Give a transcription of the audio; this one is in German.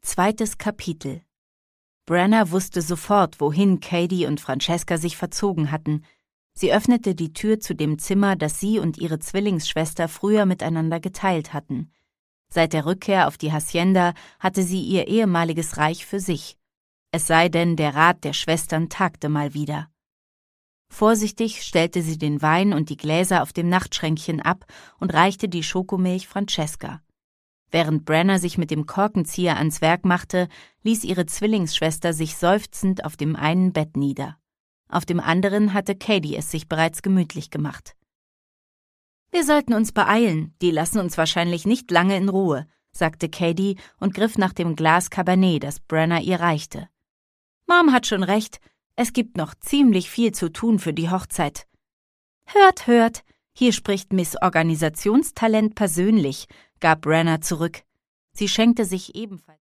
Zweites Kapitel. Brenna wusste sofort, wohin Katie und Francesca sich verzogen hatten. Sie öffnete die Tür zu dem Zimmer, das sie und ihre Zwillingsschwester früher miteinander geteilt hatten. Seit der Rückkehr auf die Hacienda hatte sie ihr ehemaliges Reich für sich. Es sei denn, der Rat der Schwestern tagte mal wieder. Vorsichtig stellte sie den Wein und die Gläser auf dem Nachtschränkchen ab und reichte die Schokomilch Francesca. Während Brenna sich mit dem Korkenzieher ans Werk machte, ließ ihre Zwillingsschwester sich seufzend auf dem einen Bett nieder. Auf dem anderen hatte Katie es sich bereits gemütlich gemacht. »Wir sollten uns beeilen, die lassen uns wahrscheinlich nicht lange in Ruhe«, sagte Katie und griff nach dem Glas Cabernet, das Brenna ihr reichte. »Mom hat schon recht, es gibt noch ziemlich viel zu tun für die Hochzeit.« »Hört, hört, hier spricht Miss Organisationstalent persönlich«, gab Brenna zurück. Sie schenkte sich ebenfalls